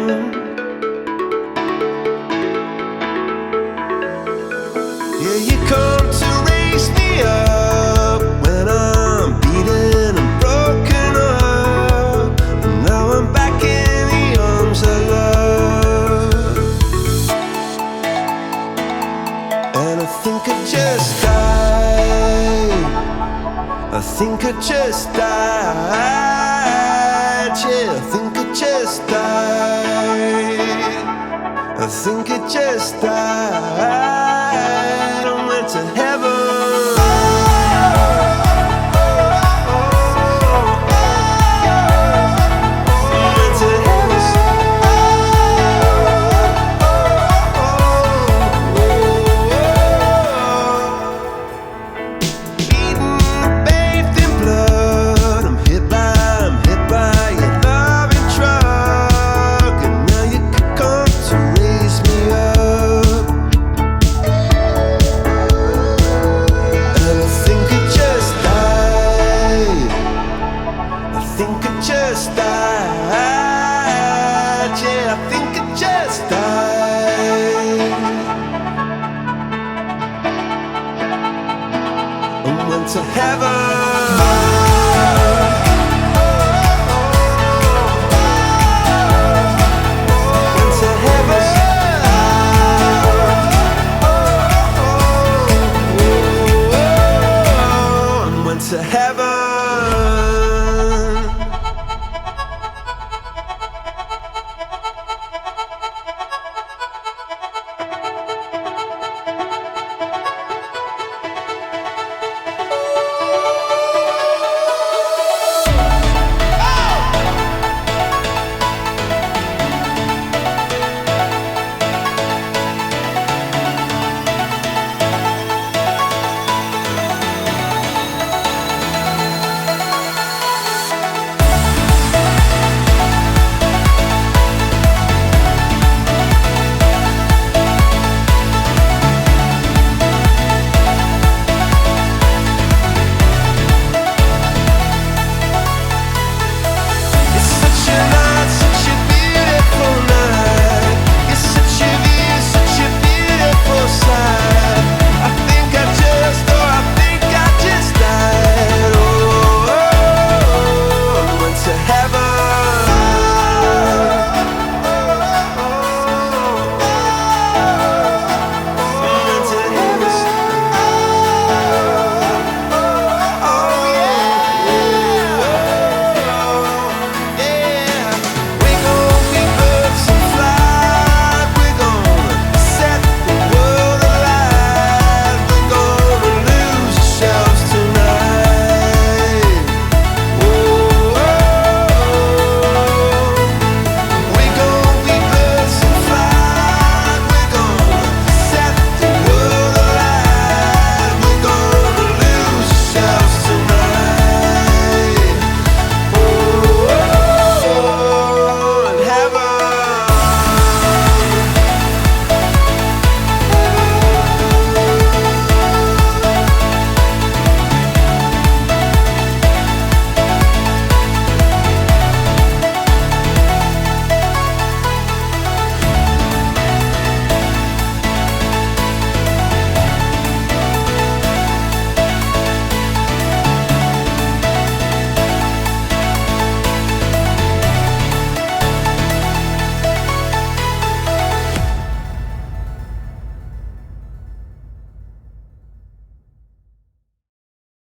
Yeah, you come to raise me up when I'm beaten and broken up, and now I'm back in the arms of love. And I think I just died. I think I just died. Yeah, I think I just died. I think I just died. I went to heaven. Just died, yeah, I think I just died. I went to heaven.